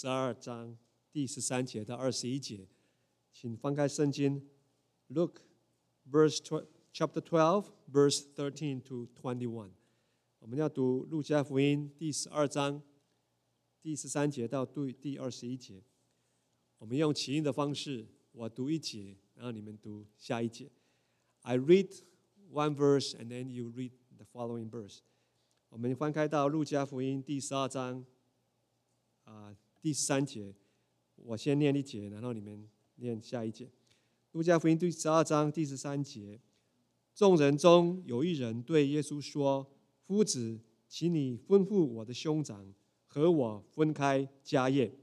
12章第13节到21节，请翻开圣经 Luke chapter 12 verse 13 to 21。我们要读路加福音第12章第13节到第21节。我们用起音的方式，我读一节，然后你们读下一节。I read one verse and then you read the following verse。我们翻开到路加福音第12章第13节，我先念一节，然后你们念下一节。路加福音第12章第13节，众人中有一人对耶稣说：“夫子，请你吩咐我的兄长和我分开家业。”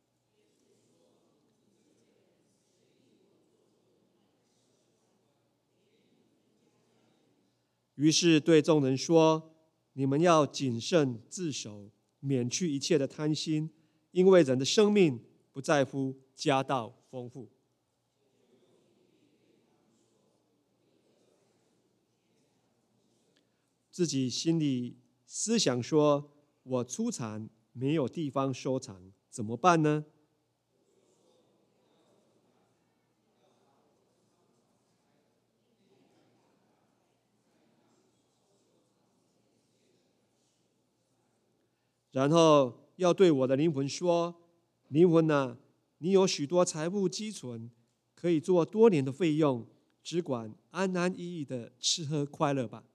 于是对众人说：“你们要谨慎自守，免去一切的贪心，因为人的生命不在乎家道丰富。”自己心里思想说：“我出产没有地方收藏，怎么办呢？”然后要对我的灵魂说：“灵魂啊，你有许多财物积存，可以做多年的费用，只管安安逸逸的吃喝快乐吧。”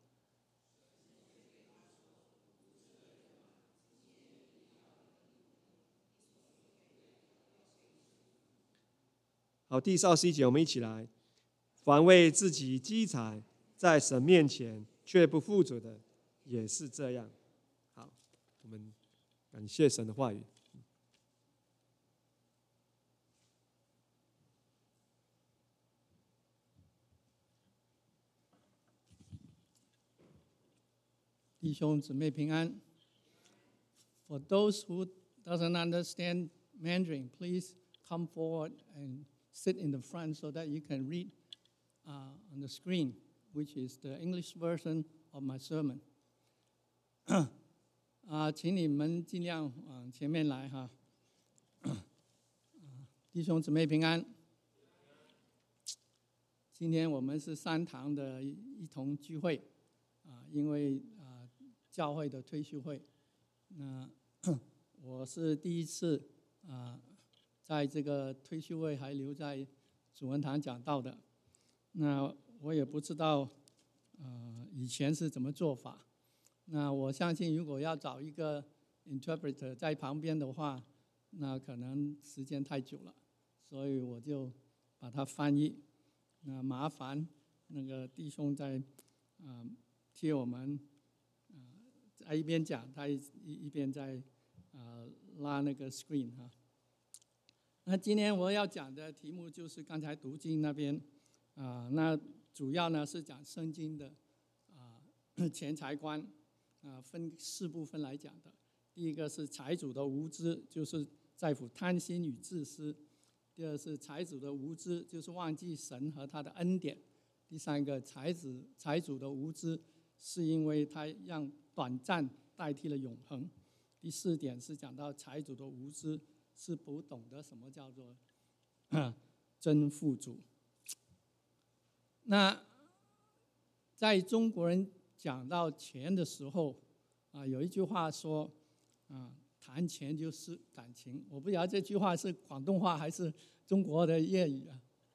好，第21节，我们一起来。凡为自己积财，在神面前却不富足的，也是这样。好，我们感谢神的话语。 弟兄姊妹平安。For those who doesn't understand Mandarin, please come forward and sit in the front so that you can read on the screen, which is the English version of my sermon. 请你们尽量往前面来哈。弟兄姊妹平安。今天我们是三堂的一同聚会因为教会的退休会。那我是第一次在这个退休会还留在主文堂讲道的。那我也不知道以前是怎么做法。那我相信如果要找一个 interpreter 在旁边的话，那可能时间太久了，所以我就把它翻译。那麻烦那个弟兄在替我们在一边讲，他一边在拉那个 screen 哈。那今天我要讲的题目就是刚才读经那边那主要呢是讲圣经的钱财观分4部分来讲的。第一个是财主的无知，就是在乎贪心与自私。第二是财主的无知，就是忘记神和他的恩典。第三个财主的无知是因为他让短暂代替了永恒。第4点是讲到财主的无知是不懂得什么叫做真富足。那在中国人讲到钱的时候有一句话说谈钱就是感情。我不知道这句话是广东话还是中国的粤语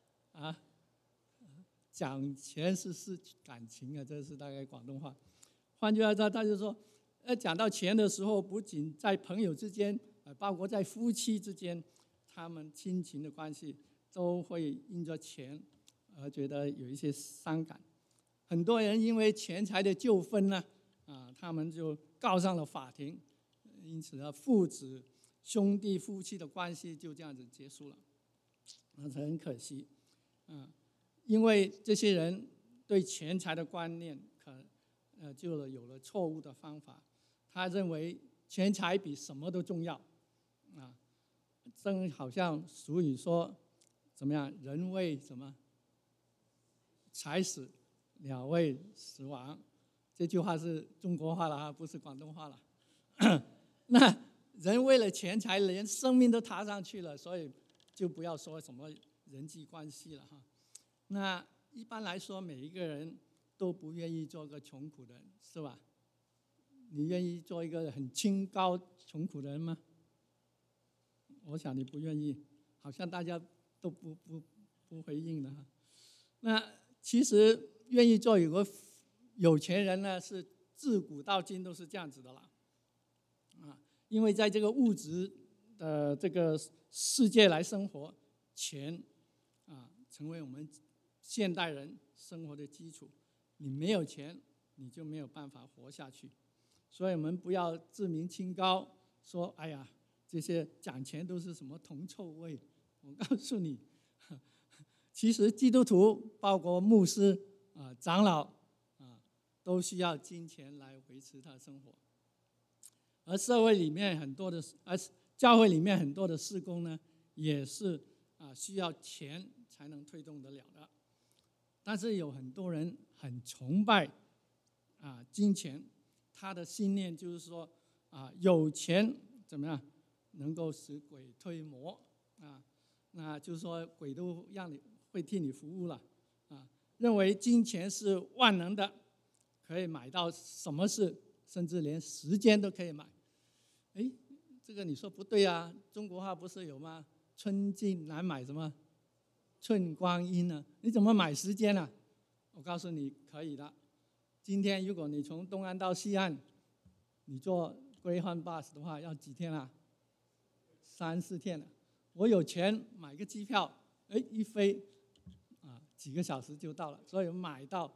讲钱是感情这是大概广东话。换句话说，他就说讲到钱的时候，不仅在朋友之间包括在夫妻之间，他们亲情的关系都会因着钱而觉得有一些伤感。很多人因为钱财的纠纷呢他们就告上了法庭，因此父子兄弟夫妻的关系就这样子结束了。很可惜因为这些人对钱财的观念就有了错误的方法。他认为钱财比什么都重要正好像俗语说怎么样，人为什么财死，鸟为食亡。这句话是中国话了不是广东话了。那人为了钱财连生命都踏上去了，所以就不要说什么人际关系了哈。那一般来说，每一个人都不愿意做个穷苦的人，是吧？你愿意做一个很清高穷苦的人吗？我想你不愿意，好像大家都不回应了哈。那其实愿意做有钱人呢，是自古到今都是这样子的啦。因为在这个物质的这个世界来生活，钱成为我们现代人生活的基础。你没有钱，你就没有办法活下去。所以我们不要自鸣清高，说哎呀，这些讲钱都是什么铜臭味。我告诉你，其实基督徒包括牧师长老都需要金钱来维持他的生活。而社会里面很多的，教会里面很多的事工呢，也是需要钱才能推动得了的。但是有很多人很崇拜金钱，他的信念就是说有钱怎么样能够使鬼推磨那就是说鬼都会替你服务了认为金钱是万能的，可以买到什么事，甚至连时间都可以买。这个你说不对啊，中国话不是有吗？春尽难买什么寸光阴呢？你怎么买时间啊？我告诉你可以的。今天如果你从东岸到西岸，你坐Greyhound bus 的话，要几天啊？3-4天了。我有钱买个机票，一飞几个小时就到了，所以买到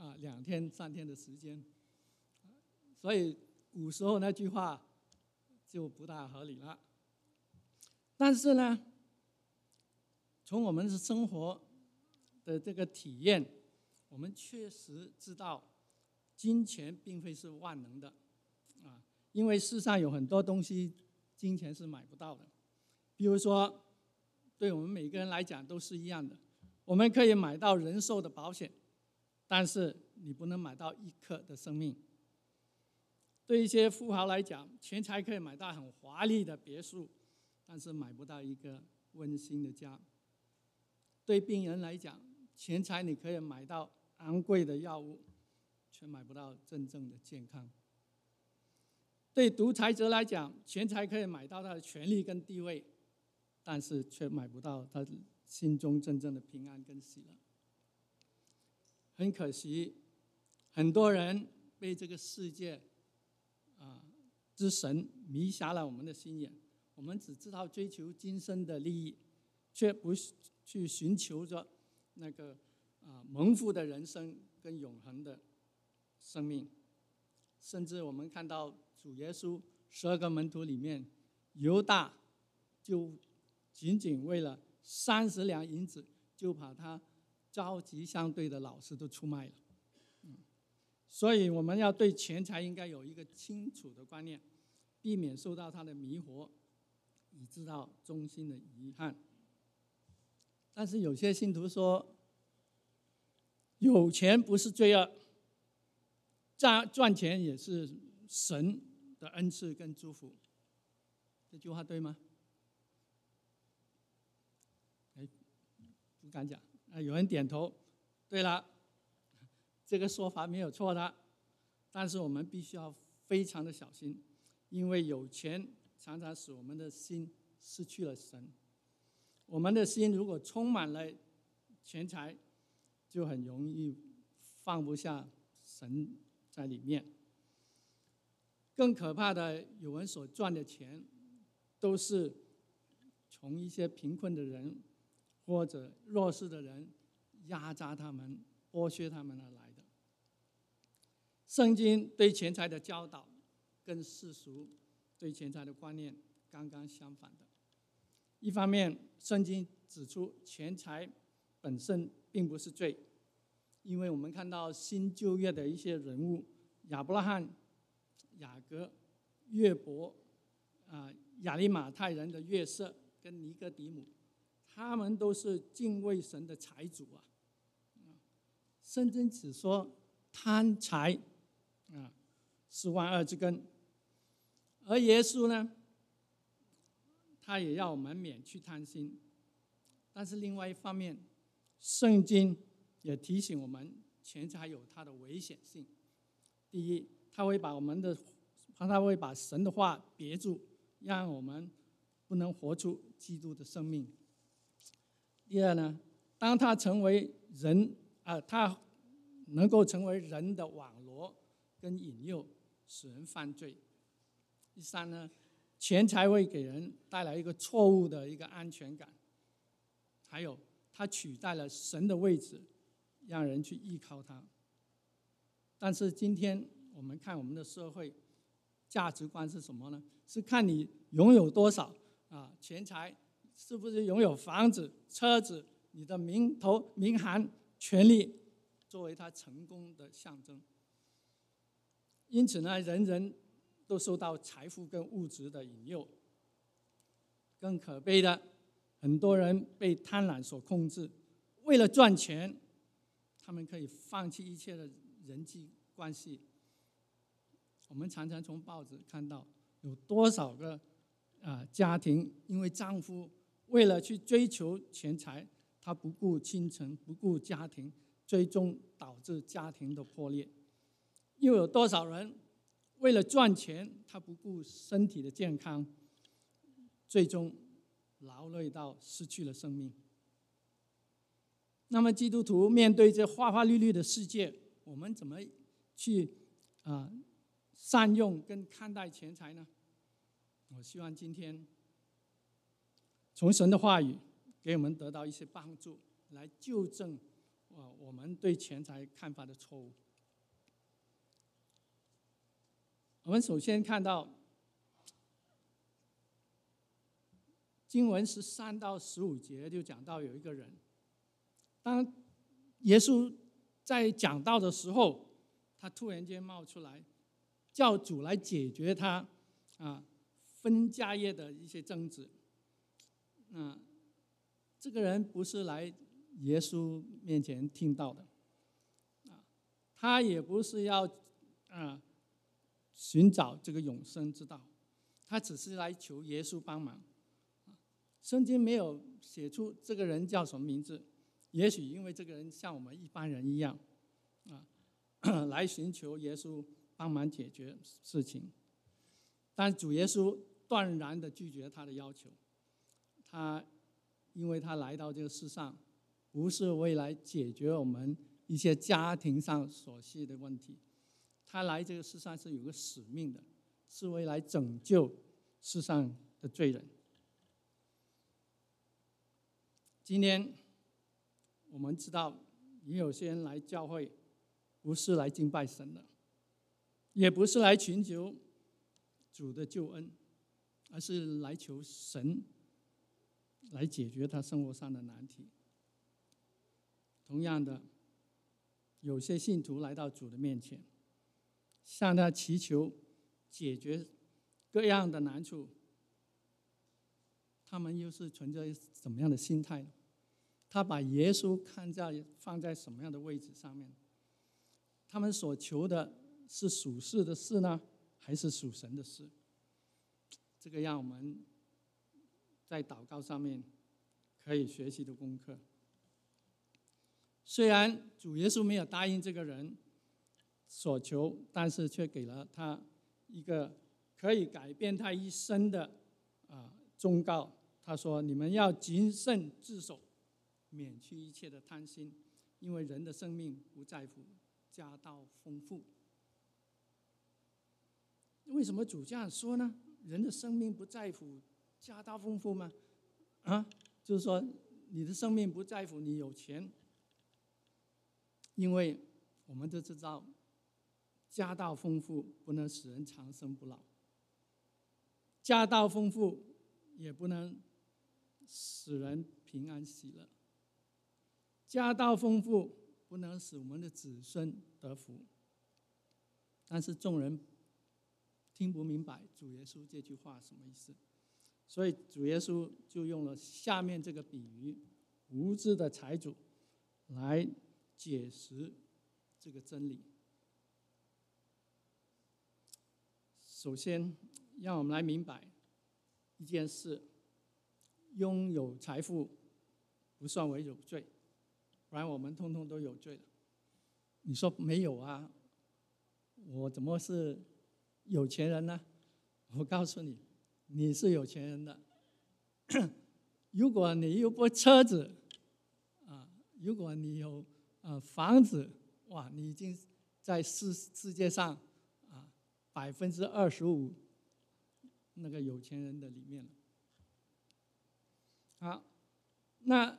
2天3天的时间。所以古时候那句话就不大合理了。但是呢，从我们的生活的这个体验，我们确实知道金钱并非是万能的因为世上有很多东西金钱是买不到的。比如说对我们每个人来讲都是一样的，我们可以买到人寿的保险，但是你不能买到1刻的生命。对一些富豪来讲，钱财可以买到很华丽的别墅，但是买不到一个温馨的家。对病人来讲，钱财你可以买到昂贵的药物，却买不到真正的健康。对独裁者来讲，钱财可以买到他的权力跟地位，但是却买不到他心中真正的平安跟喜乐。很可惜，很多人被这个世界之神迷瞎了我们的心眼，我们只知道追求今生的利益，却不去寻求着那个蒙福的人生跟永恒的生命。甚至我们看到主耶稣12个门徒里面，犹大就仅仅为了30两银子，就把他朝夕相对的老师都出卖了。所以我们要对钱财应该有一个清楚的观念，避免受到他的迷惑，以致到衷心的遗憾。但是有些信徒说，有钱不是罪恶，赚钱也是神的恩赐跟祝福。这句话对吗？不敢讲有人点头。对了，这个说法没有错的，但是我们必须要非常的小心，因为有钱常常使我们的心失去了神。我们的心如果充满了钱财，就很容易放不下神在里面。更可怕的，有人所赚的钱都是从一些贫困的人或者弱势的人压榨他们、剥削他们而来的。圣经对钱财的教导跟世俗对钱财的观念刚刚相反的。一方面，圣经指出钱财本身并不是罪，因为我们看到新旧约的一些人物，亚伯拉罕、雅各、约伯亚利马太人的约瑟跟尼哥底母，他们都是敬畏神的财主圣经只说贪财是万恶之根。而耶稣呢， 他也要我们免去贪心。但是另外一方面，圣经也提醒我们，钱财有它的危险性。第一，他会把神的话别住，让我们不能活出基督的生命。第二呢，当他能够成为人的网罗跟引诱，使人犯罪。第三呢，钱财会给人带来一个错误的一个安全感。还有，它取代了神的位置，让人去依靠它。但是今天我们看我们的社会价值观是什么呢？是看你拥有多少钱财，是不是拥有房子、车子，你的名衔、权利，作为他成功的象征。因此呢，人人都受到财富跟物质的引诱。更可悲的，很多人被贪婪所控制，为了赚钱，他们可以放弃一切的人际关系。我们常常从报纸看到有多少个家庭，因为丈夫为了去追求钱财，他不顾亲情，不顾家庭，最终导致家庭的破裂。又有多少人为了赚钱，他不顾身体的健康，最终劳累到失去了生命。那么基督徒面对这花花绿绿的世界，我们怎么去善用跟看待钱财呢？我希望今天从神的话语给我们得到一些帮助，来纠正我们对钱财看法的错误。我们首先看到经文13到15节就讲到有一个人，当耶稣在讲道的时候，他突然间冒出来，叫主来解决他分家业的一些争执。这个人不是来耶稣面前听到的，他也不是要寻找这个永生之道，他只是来求耶稣帮忙。圣经没有写出这个人叫什么名字，也许因为这个人像我们一般人一样来寻求耶稣帮忙解决事情。但主耶稣断然地拒绝他的要求。因为他来到这个世上，不是为来解决我们一些家庭上琐细的问题，他来这个世上是有个使命的，是为来拯救世上的罪人。今天我们知道，也有些人来教会不是来敬拜神的，也不是来寻求主的救恩，而是来求神来解决他生活上的难题。同样的，有些信徒来到主的面前，向他祈求解决各样的难处，他们又是存着什么样的心态呢？他把耶稣放在什么样的位置上面？他们所求的是属世的事呢，还是属神的事？这个让我们在祷告上面可以学习的功课。虽然主耶稣没有答应这个人所求，但是却给了他一个可以改变他一生的忠告。他说：“你们要谨慎自守，免去一切的贪心，因为人的生命不在乎家道丰富。”为什么主这样说呢？人的生命不在乎家道丰富吗？就是说你的生命不在乎你有钱，因为我们都知道家道丰富不能使人长生不老，家道丰富也不能使人平安喜乐，家道丰富不能使我们的子孙得福。但是众人听不明白主耶稣这句话什么意思，所以主耶稣就用了下面这个比喻，无知的财主来解释这个真理。首先让我们来明白一件事， 拥有财富不算为有罪，不然我们通通都有罪了。你说没有啊？我怎么是有钱人呢？我告诉你，你是有钱人的。如果你有部车子如果你有房子，哇，你已经在世界上25%那个有钱人的里面了。好，那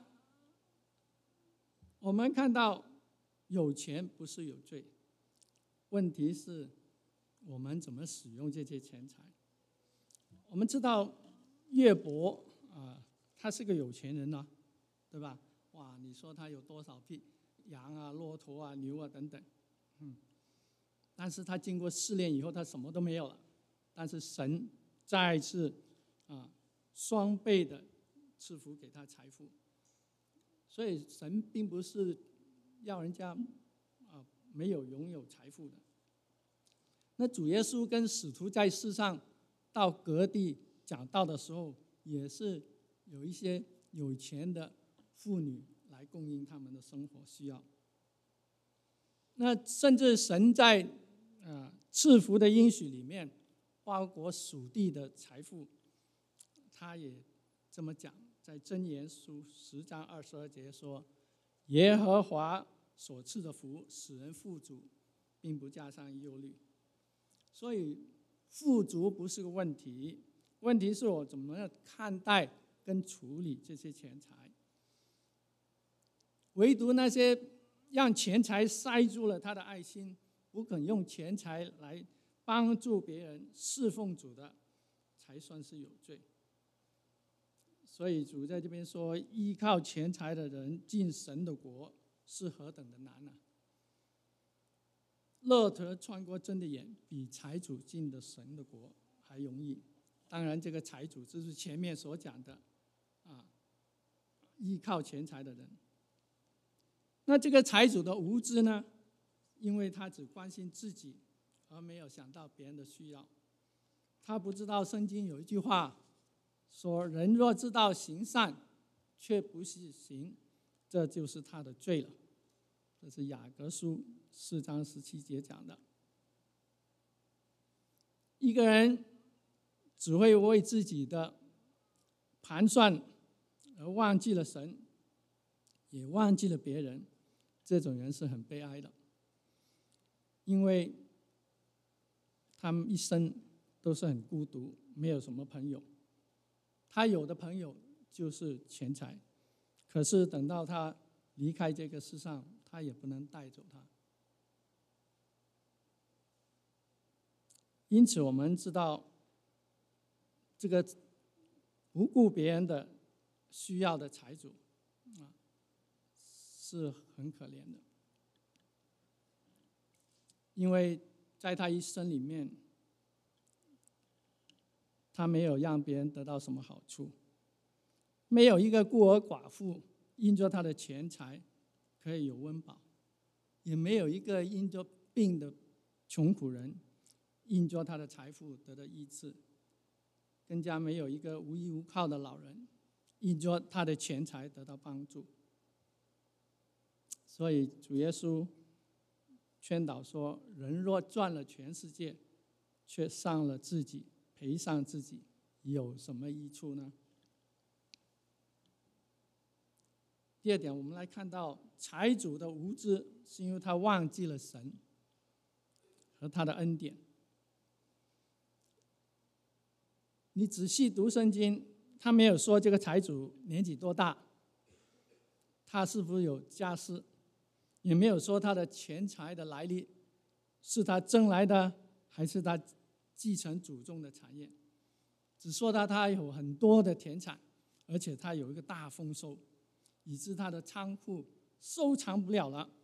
我们看到有钱不是有罪，问题是我们怎么使用这些钱财。我们知道约伯他是个有钱人呢，对吧？哇，你说他有多少匹羊啊、骆驼啊、牛啊等等，但是他经过试炼以后，他什么都没有了。但是神再次双倍的赐福给他财富，所以神并不是要人家没有拥有财富的。那主耶稣跟使徒在世上到各地讲道的时候，也是有一些有钱的妇女来供应他们的生活需要。那甚至神在赐福的应许里面，包括属地的财富，他也这么讲，在箴言书10章22节说：耶和华所赐的福使人富足，并不加上忧虑。所以富足不是个问题，问题是我怎么样看待跟处理这些钱财。唯独那些让钱财塞住了他的爱心，不肯用钱财来帮助别人侍奉主的，才算是有罪。所以主在这边说，依靠钱财的人进神的国是何等的难啊！骆驼穿过针的眼，比财主进的神的国还容易。当然，这个财主就是前面所讲的依靠钱财的人。那这个财主的无知呢？因为他只关心自己，而没有想到别人的需要。他不知道圣经有一句话说：人若知道行善，却不去行，这就是他的罪了。这是雅各书4章17节讲的。一个人只会为自己的盘算而忘记了神，也忘记了别人，这种人是很悲哀的，因为他们一生都是很孤独，没有什么朋友。他有的朋友就是钱财，可是等到他离开这个世上，他也不能带走他。因此我们知道，这个不顾别人的需要的财主是很可怜的，因为在他一生里面，他没有让别人得到什么好处，没有一个孤儿寡妇因着他的钱财可以有温饱，也没有一个因着病的穷苦人因着他的财富得到医治，更加没有一个无依无靠的老人因着他的钱财得到帮助。所以主耶稣劝导说，人若赚了全世界，却伤了自己，赔上自己，有什么益处呢？第二点，我们来看到财主的无知，是因为他忘记了神和他的恩典。你仔细读圣经，他没有说这个财主年纪多大，他是否有家室，也没有说他的钱财的来历是他挣来的，还是他继承祖宗的产业，只说他有很多的田产，而且他有一个大丰收，以致他的仓库收藏不了了，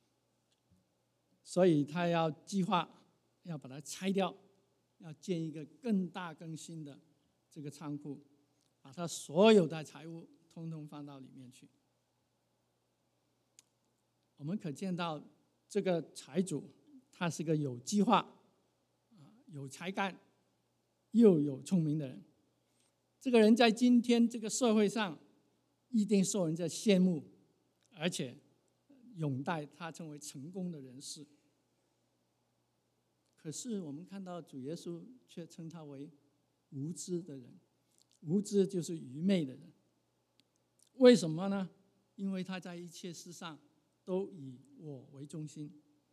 所以他要计划要把它拆掉，要建一个更大更新的这个仓库，把他所有的财物通通放到里面去。我们可见到这个财主他是个有计划有才干又有聪明的人。 这个人在今天这个社会上一定受人家羡慕，而且拥戴他成为成功的人士。可是我们看到主耶稣却称他为无知的人，无知就是愚昧的人。为什么呢？因为他在一切事上都以我为中心，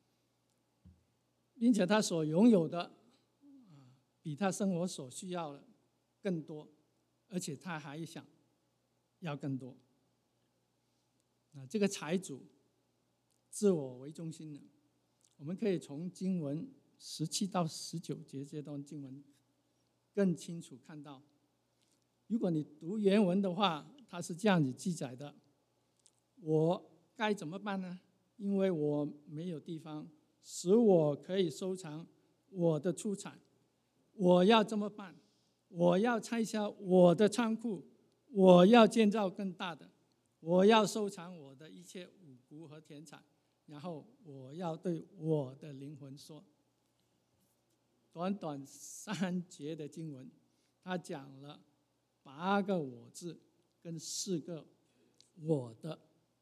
并且他所拥有的比他生活所需要的更多，而且他还想要更多。这个财主自我为中心的，我们可以从经文17到19节这段经文更清楚看到。如果你读原文的话，它是这样子记载的：我该怎么办呢？因为我没有地方使我可以收藏我的出产，我要这么办，我要拆销我的仓库，我要建造更大的，我要收藏我的一切五谷和田产，然后我要对我的灵魂说。短短3节的经文，他讲了8个我字跟4个我的，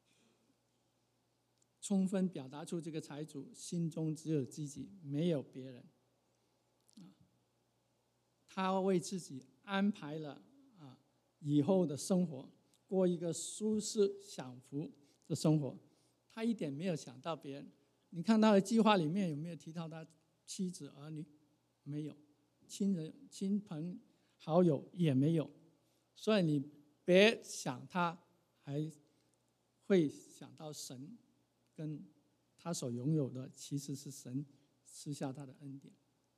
充分表达出这个财主心中只有自己，没有别人。他为自己安排了以后的生活，过一个舒适享福的生活，他一点没有想到别人。你看他的计划里面有没有提到他妻子儿女？没有，亲人亲朋好友也没有。所以你别想他还会想到神跟他所拥有的，其实是神赐下他的恩典。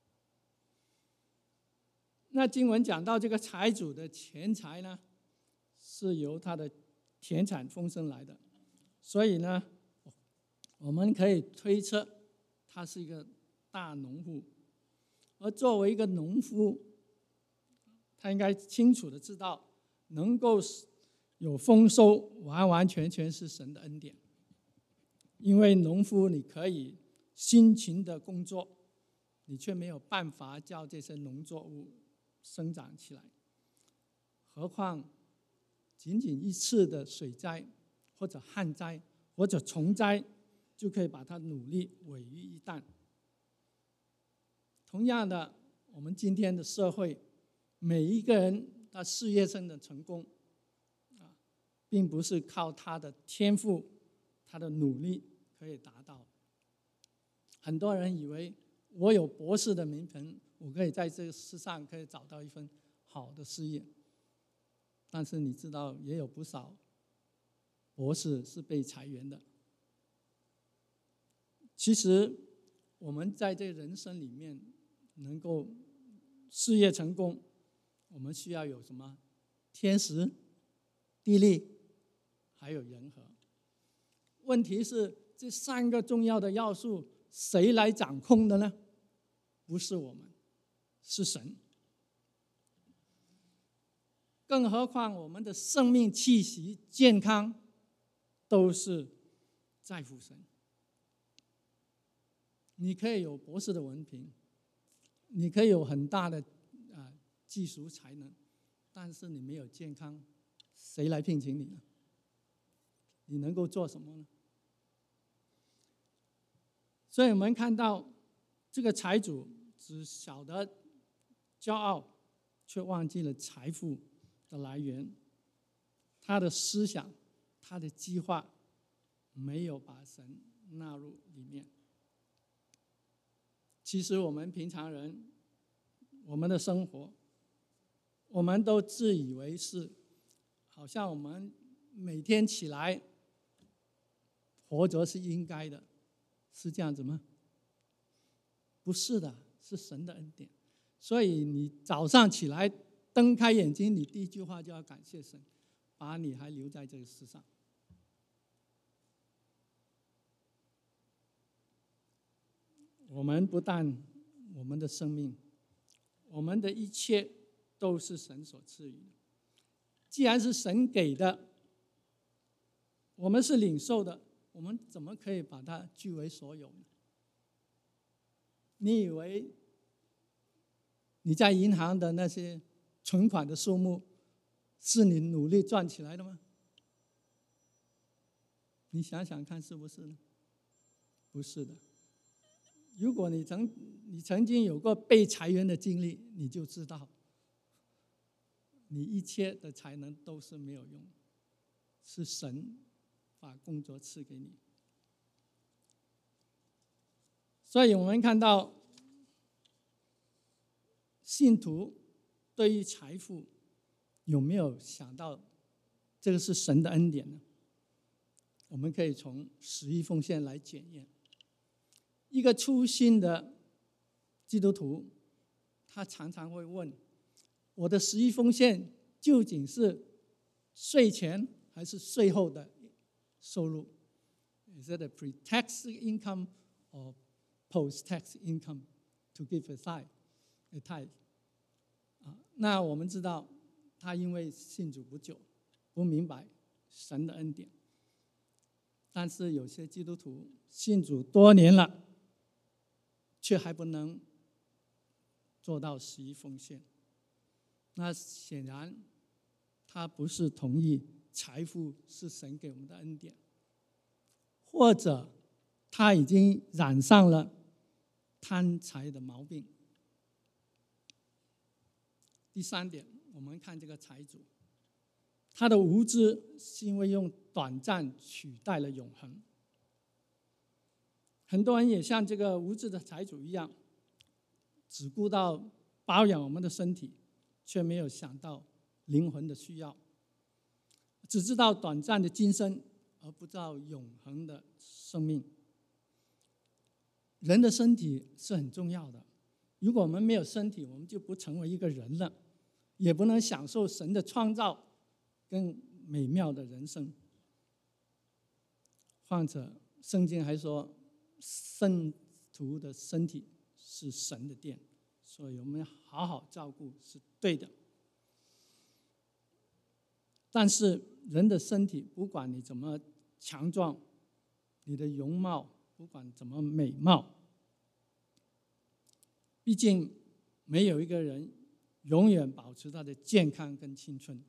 那经文讲到这个财主的钱财呢，是由他的田产丰盛来的，所以呢，我们可以推测他是一个大农户。而作为一个农夫，他应该清楚的知道，能够有丰收，完完全全是神的恩典。因为农夫你可以辛勤的工作，你却没有办法叫这些农作物生长起来。何况仅仅一次的水灾或者旱灾或者虫灾，就可以把他努力毁于一旦。同样的，我们今天的社会，每一个人他事业上的成功并不是靠他的天赋他的努力可以达到。很多人以为我有博士的名分，我可以在这个世上可以找到一份好的事业。但是你知道，也有不少博士是被裁员的。其实我们在这人生里面能够事业成功，我们需要有什么？天时、地利，还有人和。问题是这3个重要的要素谁来掌控的呢？不是我们，是神。更何况我们的生命气息、健康都是在乎神。你可以有博士的文凭，你可以有很大的技术才能，但是你没有健康，谁来聘请你呢？你能够做什么呢？所以我们看到这个财主只晓得骄傲，却忘记了财富的来源。他的思想，他的计划没有把神纳入里面。其实我们平常人，我们的生活，我们都自以为是，好像我们每天起来活着是应该的，是这样子吗？不是的，是神的恩典。所以你早上起来睁开眼睛，你第一句话就要感谢神，把你还留在这个世上。我们不但我们的生命，我们的一切都是神所赐予的。既然是神给的，我们是领受的，我们怎么可以把它据为所有呢？你以为你在银行的那些存款的数目是你努力赚起来的吗？你想想看，是不是呢？不是的。如果你曾经有过被裁员的经历，你就知道，你一切的才能都是没有用，是神把工作赐给你。所以我们看到，信徒对于财富有没有想到这个是神的恩典呢？我们可以从11奉献来检验。一个初信的基督徒，他常常会问：我的11奉献究竟是税前还是税后的收入 ？Is it a pre-tax income or post-tax income to give a tithe？ 那我们知道，他因为信主不久，不明白神的恩典。但是有些基督徒信主多年了，却还不能做到11奉献。那显然他不是同意财富是神给我们的恩典，或者他已经染上了贪财的毛病。第三点，我们看这个财主，他的无知是因为用短暂取代了永恒。很多人也像这个无知的财主一样，只顾到保养我们的身体，却没有想到灵魂的需要，只知道短暂的今生，而不知道永恒的生命。人的身体是很重要的，如果我们没有身体，我们就不成为一个人了，也不能享受神的创造跟美妙的人生。况且圣经还说，圣徒的身体是神的殿，所以我们好好照顾是对的。但是人的身体，不管你怎么强壮，你的容貌不管怎么美貌，毕竟没有一个人永远保持他的健康跟青春。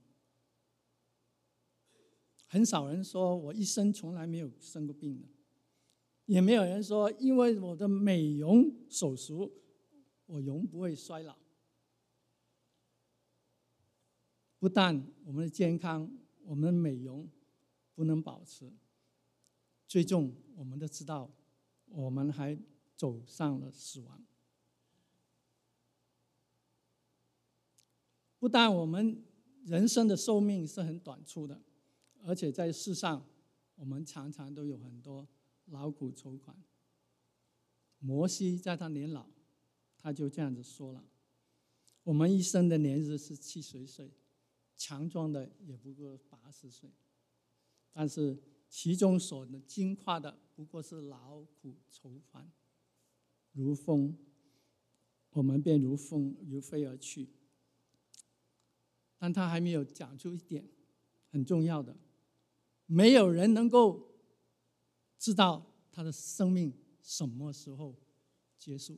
很少人说我一生从来没有生过病的，也没有人说因为我的美容手术，我永不会衰老。不但我们的健康，我们的美容不能保持，最终我们都知道，我们还走上了死亡。不但我们人生的寿命是很短促的，而且在世上，我们常常都有很多劳苦愁烦。摩西在他年老，他就这样子说了：我们一生的年日是70岁，强壮的也不过80岁，但是其中所能经夸的不过是劳苦愁烦，如风，我们便如风如飞而去。但他还没有讲出一点很重要的，没有人能够知道他的生命什么时候结束。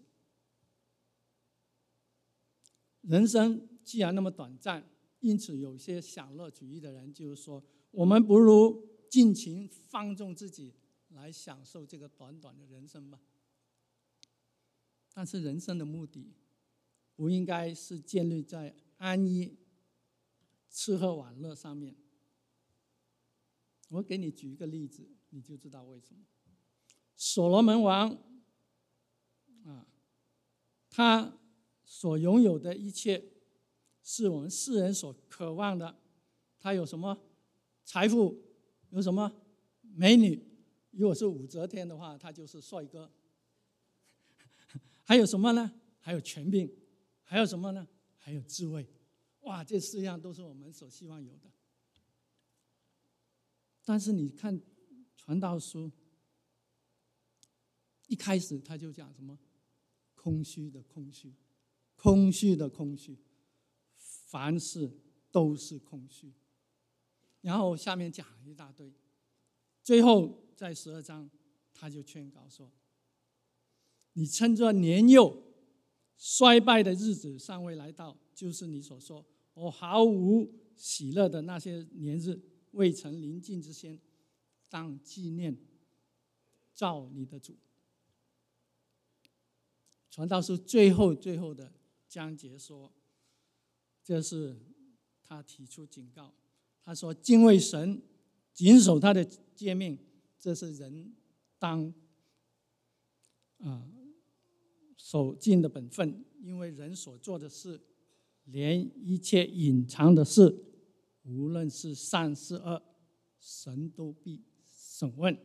人生既然那么短暂，因此有些享乐主义的人就是说，我们不如尽情放纵自己，来享受这个短短的人生吧。但是人生的目的不应该是建立在安逸吃喝玩乐上面。我给你举一个例子，你就知道为什么。所罗门王他所拥有的一切是我们世人所渴望的。他有什么财富，有什么美女，如果是武则天的话，他就是帅哥。还有什么呢？还有权柄。还有什么呢？还有智慧。哇，这4样都是我们所希望有的。但是你看传道书一开始他就讲什么？空虚的空虚，空虚的空虚，凡事都是空虚。然后下面讲了一大堆，最后在12章他就劝告说，你趁着年幼衰败的日子尚未来到，就是你所说我毫无喜乐的那些年日未曾临近之先，当纪念造你的主。传道书最后的章节说，这是他提出警告，他说敬畏神，谨守他的诫命，这是人当守尽的本分，因为人所做的事，连一切隐藏的事，无论是善是恶，神都必审问。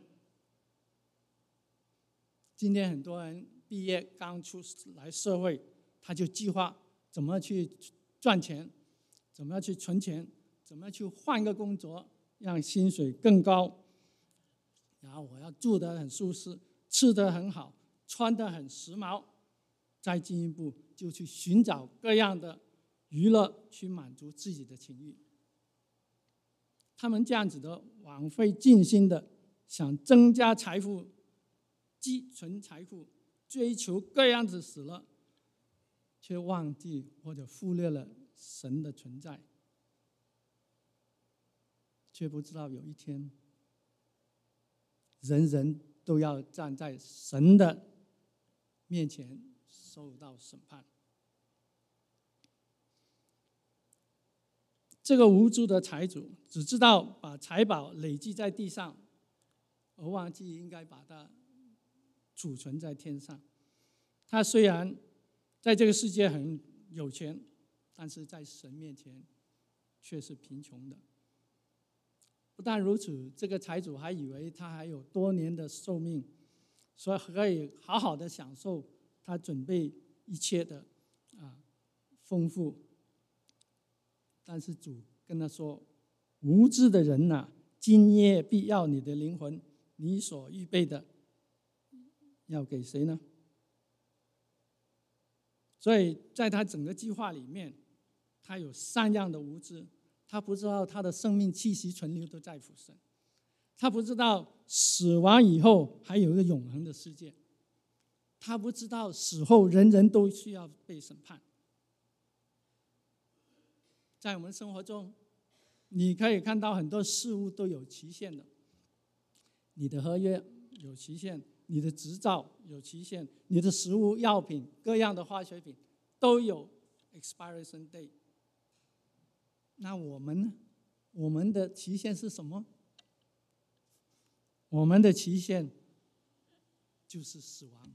今天很多人毕业刚出来社会，他就计划怎么去赚钱，怎么去存钱，怎么去换个工作，让薪水更高，然后我要住得很舒适，吃得很好，穿得很时髦，再进一步就去寻找各样的娱乐去满足自己的情欲。他们这样子的枉费尽心的想增加财富、积存财富，追求各样子死了，却忘记或者忽略了神的存在，却不知道有一天人人都要站在神的面前受到审判。这个无知的财主只知道把财宝累积在地上，而忘记应该把它储存在天上。他虽然在这个世界很有钱，但是在神面前却是贫穷的。不但如此，这个财主还以为他还有多年的寿命，所以可以好好的享受他准备一切的丰富。但是主跟他说，无知的人呐，今夜必要你的灵魂，你所预备的要给谁呢？所以在他整个计划里面，他有3样的无知。他不知道他的生命气息存留都在乎神，他不知道死亡以后还有一个永恒的世界，他不知道死后人人都需要被审判。在我们生活中，你可以看到很多事物都有期限的，你的合约有期限，你的执照有期限，你的食物、药品、各样的化学品都有 expiration date。那我们呢？我们的期限是什么？我们的期限就是死亡。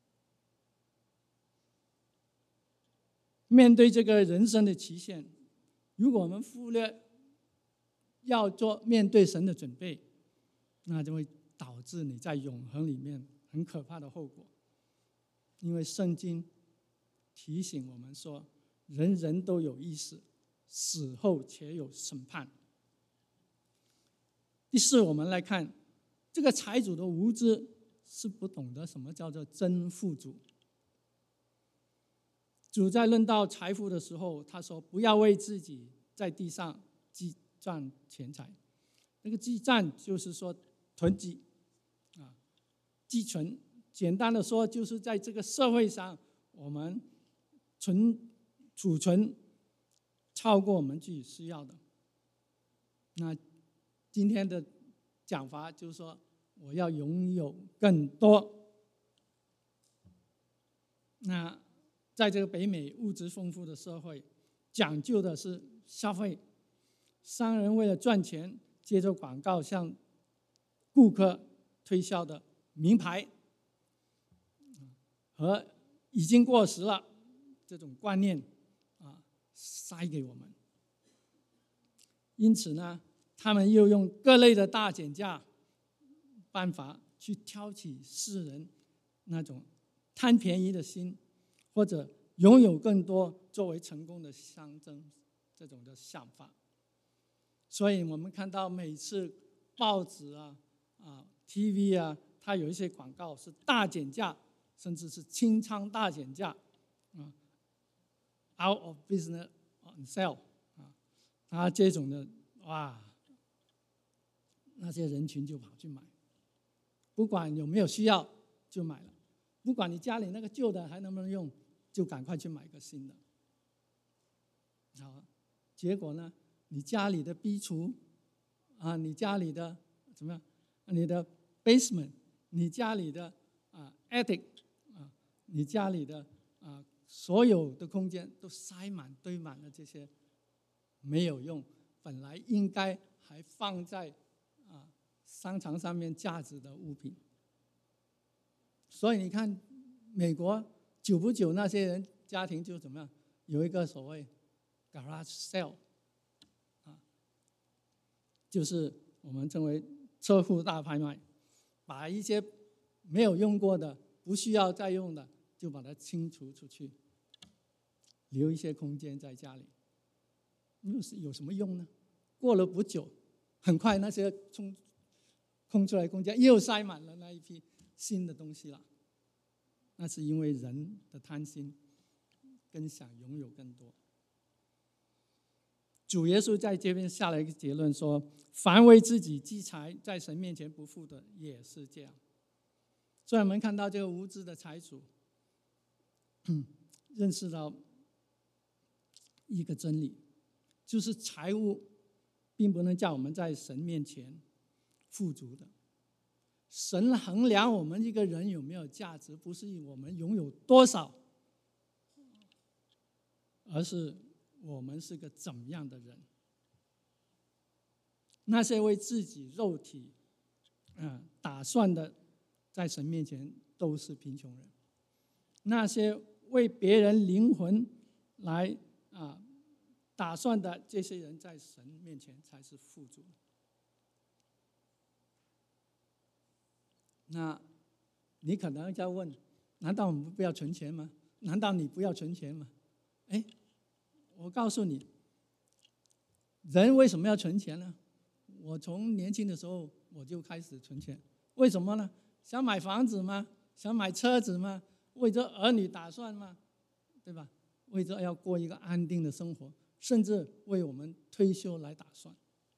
面对这个人生的期限，如果我们忽略要做面对神的准备，那就会导致你在永恒里面很可怕的后果。因为圣经提醒我们说，人人都有意识，死后且有审判。第4，我们来看这个财主的无知是不懂得什么叫做真富足。主在论到财富的时候，他说不要为自己在地上积攒钱财。那个积攒就是说囤积积存，简单的说就是在这个社会上我们储存超过我们自己需要的。那今天的讲法就是说，我要拥有更多。那在这个北美物质丰富的社会，讲究的是消费。商人为了赚钱，借着广告向顾客推销的名牌和已经过时了这种观念塞给我们。因此呢，他们又用各类的大减价办法去挑起世人那种贪便宜的心，或者拥有更多作为成功的象征这种的想法。所以我们看到每次报纸TV 它有一些广告是大减价，甚至是清仓大减价out of business on sale 这种的那些人群就跑去买，不管有没有需要就买了，不管你家里那个旧的还能不能用，就赶快去买个新的。好，结果呢， 你家里的壁橱啊，你家里的怎么样？你的 basement， 你家里的attic 啊，你家里的所有的空间都堆满了这些没有用，本来应该还放在商场上面价值的物品。所以你看，美国久不久那些人家庭就怎么样，有一个所谓 garage sale 就是我们称为车库大拍卖，把一些没有用过的、不需要再用的，就把它清除出去，留一些空间在家里。有什么用呢？过了不久，很快那些空出来空间又塞满了那一批新的东西了。那是因为人的贪心跟想拥有更多。主耶稣在这边下了一个结论说，凡为自己积财，在神面前不富的也是这样。所以我们看到这个无知的财主认识到一个真理，就是财物并不能叫我们在神面前富足的。神衡量我们一个人有没有价值，不是我们拥有多少，而是我们是个怎么样的人。那些为自己肉体打算的，在神面前都是贫穷人；那些为别人灵魂来打算的这些人，在神面前才是富足的。那你可能在问，难道我们不要存钱吗？难道你不要存钱吗？我告诉你，人为什么要存钱呢？我从年轻的时候我就开始存钱，为什么呢？想买房子吗？想买车子吗？为着儿女打算吗？对吧？为着要过一个安定的生活，甚至为我们退休来打算。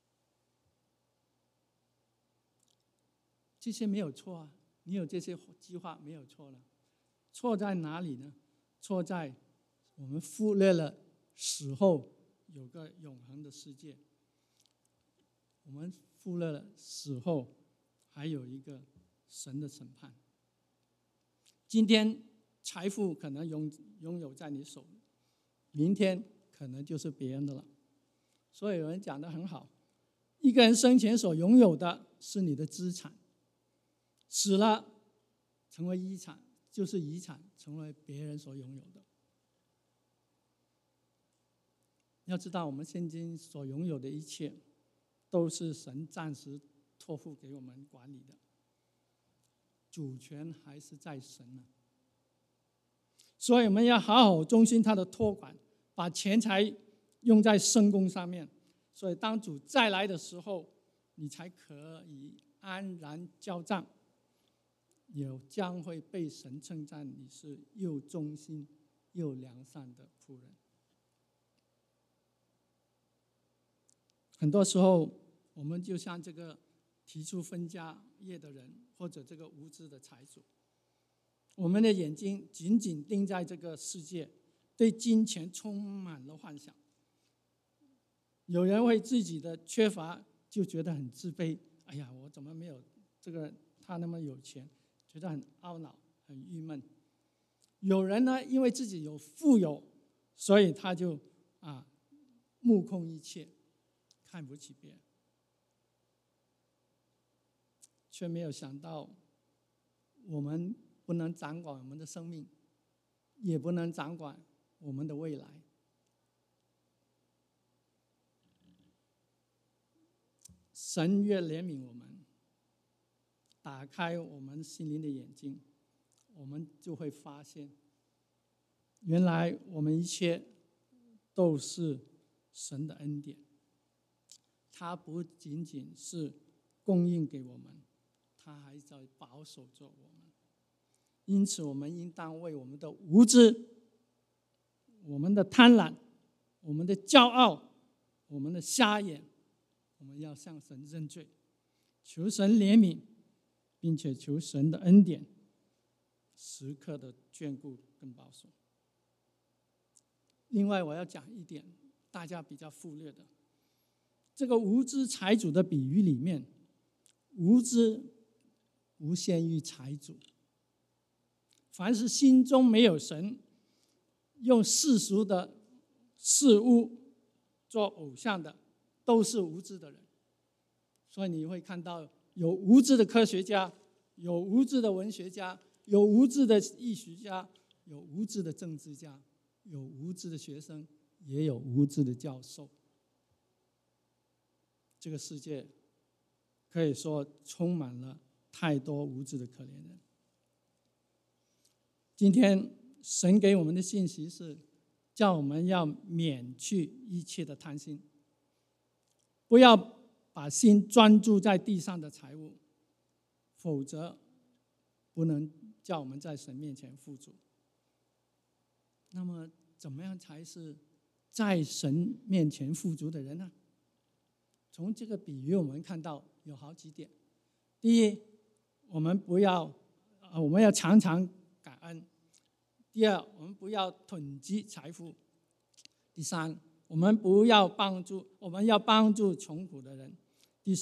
这些没有错啊，你有这些计划没有错了。错在哪里呢？错在我们忽略了死后有个永恒的世界，我们忽略了死后还有一个神的审判。今天财富可能拥有在你手里，明天可能就是别人的了。所以有人讲得很好，一个人生前所拥有的是你的资产，死了成为遗产，就是遗产成为别人所拥有的。要知道，我们现今所拥有的一切，都是神暂时托付给我们管理的，主权还是在神呢。所以我们要好好忠心他的托管，把钱财用在圣工上面。所以当主再来的时候，你才可以安然交账，也将会被神称赞你是又忠心又良善的仆人。很多时候我们就像这个提出分家业的人，或者这个无知的财主，我们的眼睛紧紧盯在这个世界，对金钱充满了幻想。有人为自己的缺乏就觉得很自卑，哎呀，我怎么没有这个他那么有钱，觉得很懊恼很郁闷。有人呢，因为自己有富有，所以他就目空一切，看不起别人，却没有想到我们不能掌管我们的生命，也不能掌管我们的未来。神越怜悯我们，打开我们心灵的眼睛，我们就会发现，原来我们一切都是神的恩典。他不仅仅是供应给我们，他还在保守着我们。因此我们应当为我们的无知、我们的贪婪、我们的骄傲、我们的瞎眼，我们要向神认罪，求神怜悯，并且求神的恩典时刻的眷顾跟保守。另外我要讲一点大家比较忽略的， 这个无知财主的比喻里面，无知不限于财主，凡是心中没有神，用世俗的事物做偶像的，都是无知的人。所以你会看到有无知的科学家，有无知的文学家，有无知的艺术家，有无知的政治家，有无知的学生，也有无知的教授。这个世界可以说充满了太多无知的可怜人。今天神给我们的信息是，叫我们要免去一切的贪心，不要把心专注在地上的财物，否则不能叫我们在神面前富足。那么怎么样才是在神面前富足的人呢？从这个比喻我们看到有好几点。第一，我们要常常感恩。第二，我们不要囤积财富。第三，我们要帮助穷苦的人。第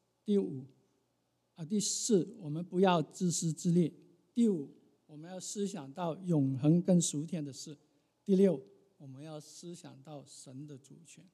四，我们不要自私自利。第五，我们要思想到永恒跟属天的事。第六，我们要思想到神的主权。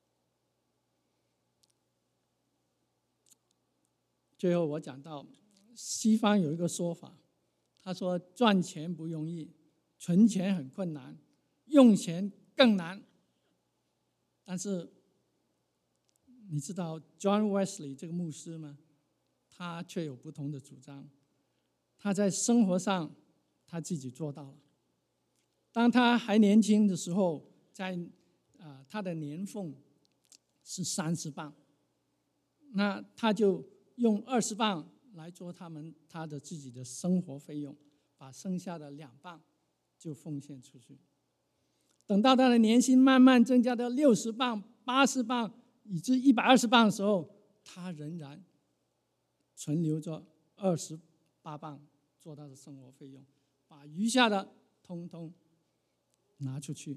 最后我讲到，西方有一个说法，他说赚钱不容易，存钱很困难，用钱更难。但是你知道 John Wesley 这个牧师吗？他却有不同的主张。他在生活上他自己做到了。当他还年轻的时候，他的年俸是30磅，那他就用20磅来做他的自己的生活费用，把剩下的2磅就奉献出去。等到他的年薪慢慢增加到60磅、80磅以至120磅的时候，他仍然存留着28磅做他的生活费用，把余下的通通拿出去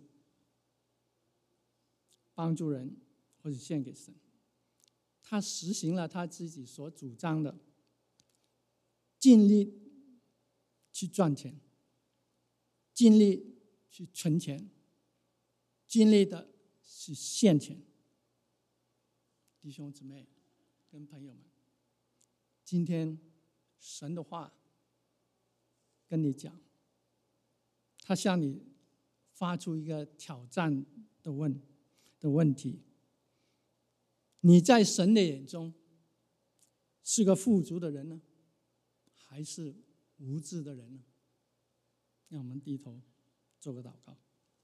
帮助人或者献给神。他实行了他自己所主张的，尽力去赚钱，尽力去存钱，尽力的去献钱。弟兄姊妹跟朋友们，今天神的话跟你讲，他向你发出一个挑战的问题：你在神的眼中是个富足的人呢，还是无知的人呢？让我们低头做个祷告。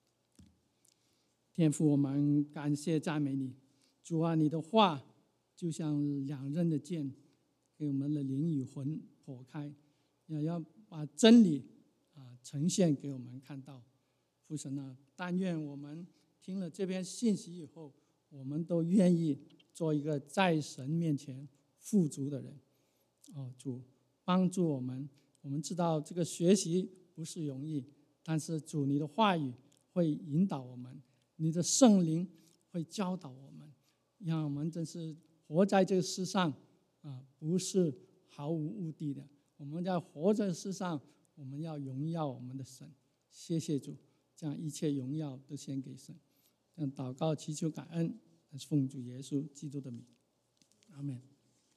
天父，我们感谢赞美你，主啊，你的话就像2刃的剑，给我们的灵与魂剖开，也要把真理呈现给我们看到。父神啊，但愿我们听了这篇信息以后，我们都愿意做一个在神面前富足的人。主帮助我们。我们知道这个学习不是容易，但是主你的话语会引导我们，你的圣灵会教导我们，让我们真是活在这个世上不是毫无目的的。我们在活在世上，我们要荣耀我们的神。谢谢主，将一切荣耀都献给神。这样祷告祈求感恩，奉主耶稣基督的名，阿们。